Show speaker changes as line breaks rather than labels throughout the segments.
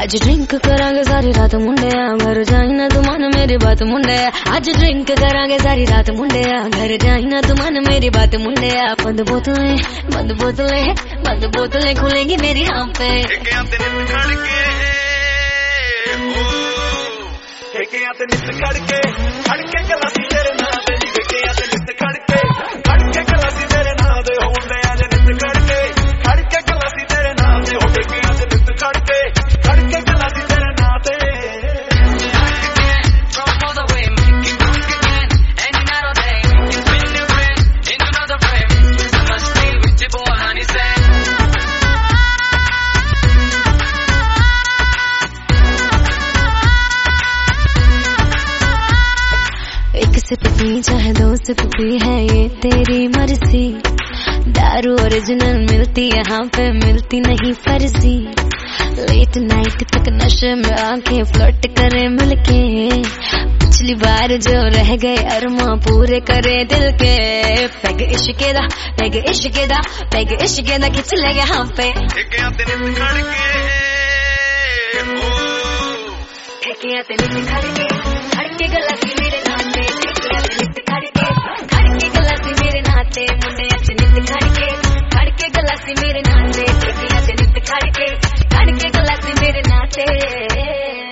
आज ड्रिंक करांगे सारी रात मुंडिया, घर जाई ना तू मन मेरी बात मुंडिया। आज ड्रिंक करांगे सारी रात मुंडिया, घर जाई ना तू मन मेरी बात मुंडिया। बंद बोतलें बंद बोतलें बंद बोतलें खुलेंगी मेरी यहाँ पे। खड़के गलासी तेरे नाम पे, खड़के गलासी तेरे नाम पे, खड़के गलासी तेरे नाम पे, खड़के गलासी तेरे नाम पे। एक सिप पी चाहे दो सिप पी है ये तेरी मर्जी। दारू ओरिजिनल मिलती यहाँ पे, मिलती नहीं फर्जी। लेट नाइट तक नशे में आके फ्लर्ट करे मिलके, पिछली बार जो रह गए अरमा पूरे करे दिल के। पैग इश्के दा पैग इश्के दा पैग इश्के दा खिंच ले यहाँ पे। खड़के गलासी मेरे नाते, खड़के गलासी मेरे नाते, मुंडे अच्छे नित खड़के गलासी मेरे नाते, खड़के गलासी मेरे नाते।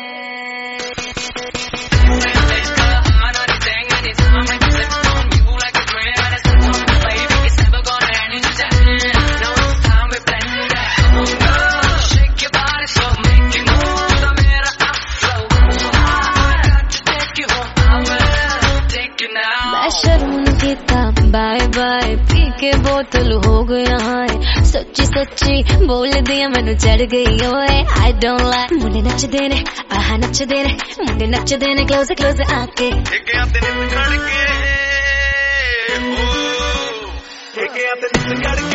शर्म कीता बाय बाय, पी के बोतल हो गया है। सच्ची सच्ची बोल दिया मैनू चढ़ गई ओए। आई डोंट लाइक मुंडे नच देने, आहा नच देने, मुंडे नच देने, क्लोज क्लोज आके। खड़के